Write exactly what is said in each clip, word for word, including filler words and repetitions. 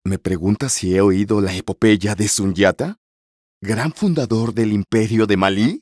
¿Me preguntas si he oído la epopeya de Sunyata? ¿Gran fundador del imperio de Malí?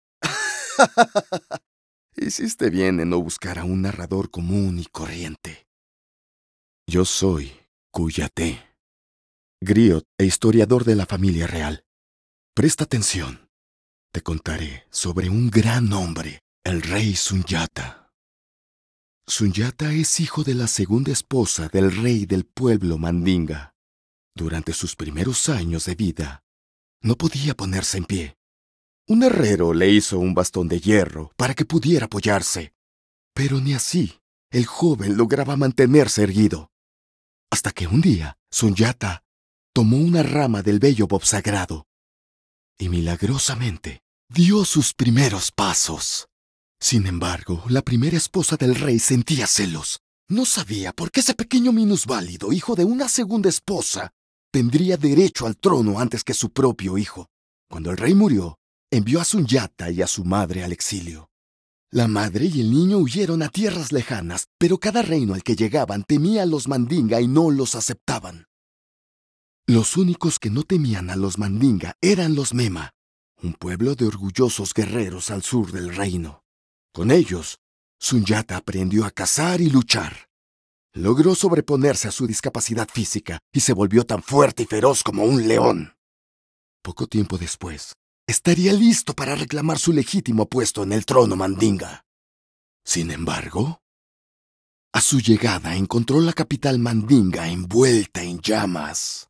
Hiciste bien en no buscar a un narrador común y corriente. Yo soy Kuyate, griot e historiador de la familia real. Presta atención. Te contaré sobre un gran hombre, el rey Sunyata. Sunyata es hijo de la segunda esposa del rey del pueblo Mandinga. Durante sus primeros años de vida, no podía ponerse en pie. Un herrero le hizo un bastón de hierro para que pudiera apoyarse, pero ni así el joven lograba mantenerse erguido. Hasta que un día, Sunyata tomó una rama del bello bob sagrado y milagrosamente dio sus primeros pasos. Sin embargo, la primera esposa del rey sentía celos. No sabía por qué ese pequeño minusválido, hijo de una segunda esposa, tendría derecho al trono antes que su propio hijo. Cuando el rey murió, envió a Sunyata y a su madre al exilio. La madre y el niño huyeron a tierras lejanas, pero cada reino al que llegaban temía a los Mandinga y no los aceptaban. Los únicos que no temían a los Mandinga eran los Mema, un pueblo de orgullosos guerreros al sur del reino. Con ellos, Sunyata aprendió a cazar y luchar. Logró sobreponerse a su discapacidad física y se volvió tan fuerte y feroz como un león. Poco tiempo después, estaría listo para reclamar su legítimo puesto en el trono Mandinga. Sin embargo, a su llegada encontró la capital Mandinga envuelta en llamas.